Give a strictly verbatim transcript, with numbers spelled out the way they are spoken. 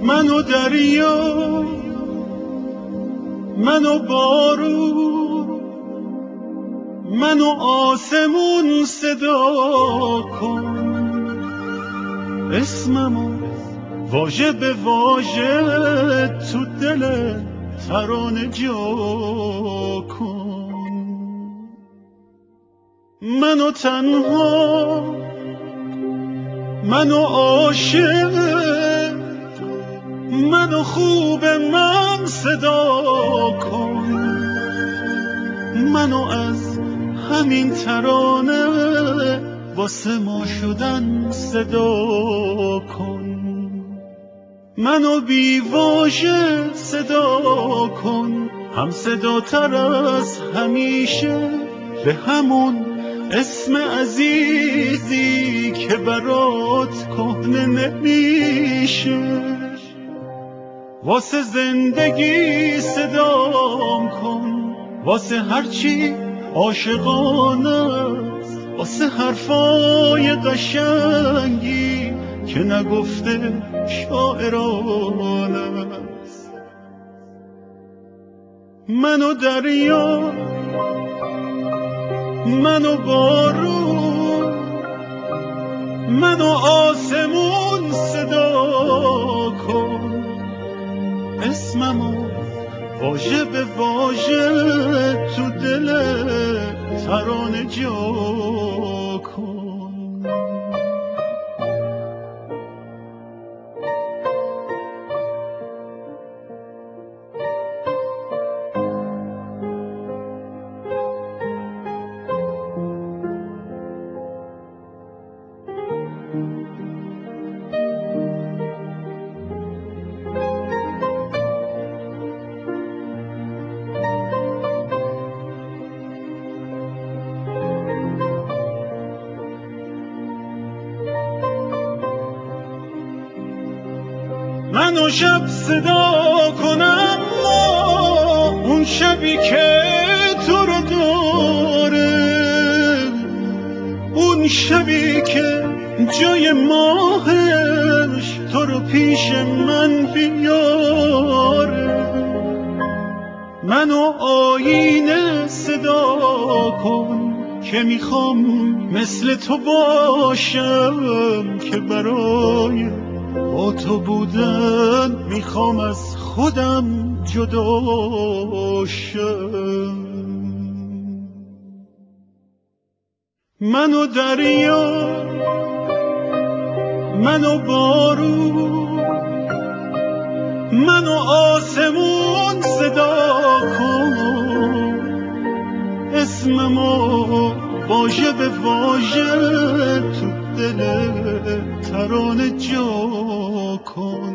منو دریا، منو بارون، منو آسمون صدا کن. اسممو واژه به واژه تو دل ترانه جا کن. منو تنها، منو عاشق، منو خوب من صدا کن. منو از همین ترانه واسه ما شدن صدا کن. منو بی واژه صدا کن، هم صدا تر از همیشه، به همون اسم عزیزی که برات کهنه نمیشه. واسه زندگی صدام کن، واسه هرچی عاشقانه است، واسه حرفای قشنگی که نگفته شاعرانه است. منو دریا، منو بارون، منو آسمون صدا کن. اسممو واژه به واژه تو دل ترانه جا کن. منو شب صدا کنم، اون شبی که تو رو داره، اون شبی که جای ماهش تو رو پیش من بیاره. منو آینه صدا کن که میخوام مثل تو باشم، که برای با تو بودن میخوام از خودم جدا شم. منو دریا، منو بارون، منو آسمون صدا کن. اسممو واژه به واژه تو دل ترانه جا کن.